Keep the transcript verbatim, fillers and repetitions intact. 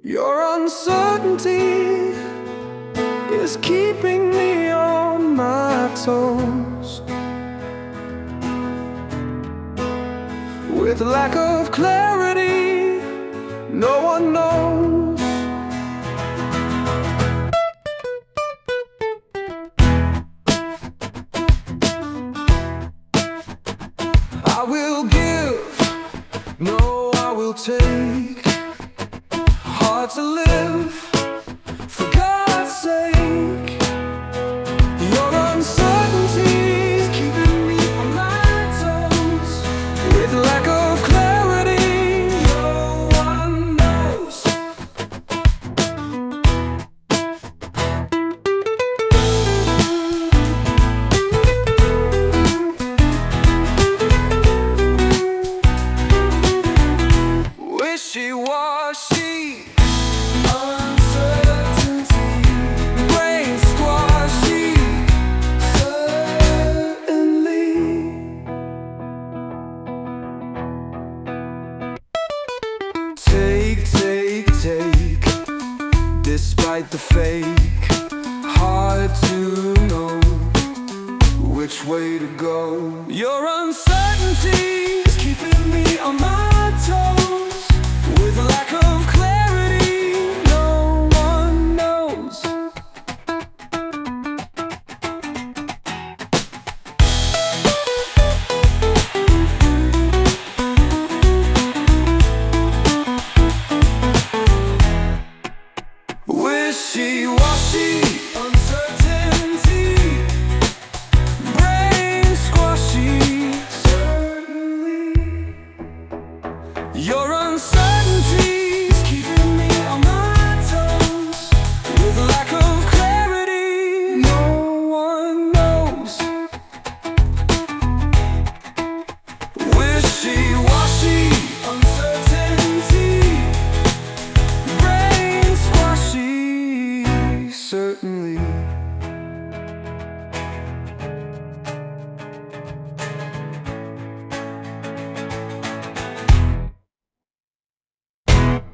Your uncertainty is keeping me on my toes. With lack of clarity, no one knows. I will give, no, I will take. Hard to live, for God's sake. Your uncertainty is keeping me on my toes. With lack of clarity, no one knows. Wishy-washy, uncertainty, brain squashy, certainly. Take, take, take, despite the fake. Hard to know which way to go. Your uncertainty is keeping me on my toes. With lack of